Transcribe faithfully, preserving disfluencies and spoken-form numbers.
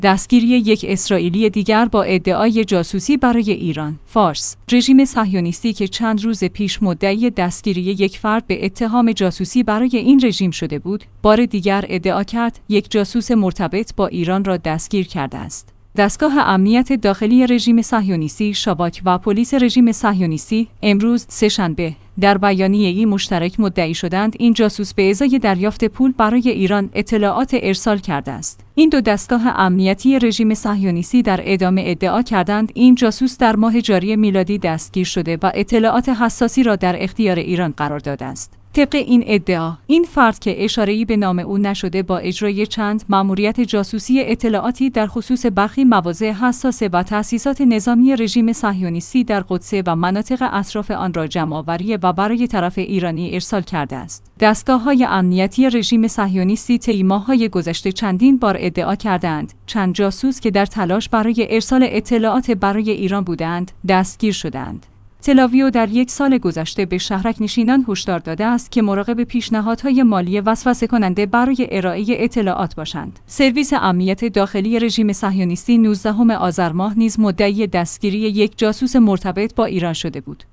دستگیری یک اسرائیلی دیگر با ادعای جاسوسی برای ایران. فارس: رژیم صهیونیستی که چند روز پیش مدعی دستگیری یک فرد به اتهام جاسوسی برای این رژیم شده بود، بار دیگر ادعا کرد یک جاسوس مرتبط با ایران را دستگیر کرده است. دستگاه امنیت داخلی رژیم صهیونیستی، شاباک و پلیس رژیم صهیونیستی امروز سه‌شنبه در بیانیه‌ای مشترک مدعی شدند این جاسوس به ازای دریافت پول برای ایران اطلاعات ارسال کرده است. این دو دستگاه امنیتی رژیم صهیونیستی در ادامه ادعا کردند این جاسوس در ماه جاری میلادی دستگیر شده و اطلاعات حساسی را در اختیار ایران قرار داده است. طبق این ادعا، این فرد که اشاره‌ای به نام او نشده با اجرای چند مأموریت جاسوسی اطلاعاتی در خصوص برخی مواضع حساس و تأسیسات نظامی رژیم صهیونیستی در قدس و مناطق اطراف آن را جمع‌آوری و برای طرف ایرانی ارسال کرده است. دستگاه‌های امنیتی رژیم صهیونیستی طی ماه‌های گذشته چندین بار ادعا کردند چند جاسوس که در تلاش برای ارسال اطلاعات برای ایران بودند، دستگیر شدند. تلاویو در یک سال گذشته به شهرک نشینان هشدار داده است که مراقب پیشنهادهای مالی وسوسه کننده برای ارائه اطلاعات باشند. سرویس امنیت داخلی رژیم صهیونیستی نوزدهم آذر ماه نیز مدعی دستگیری یک جاسوس مرتبط با ایران شده بود.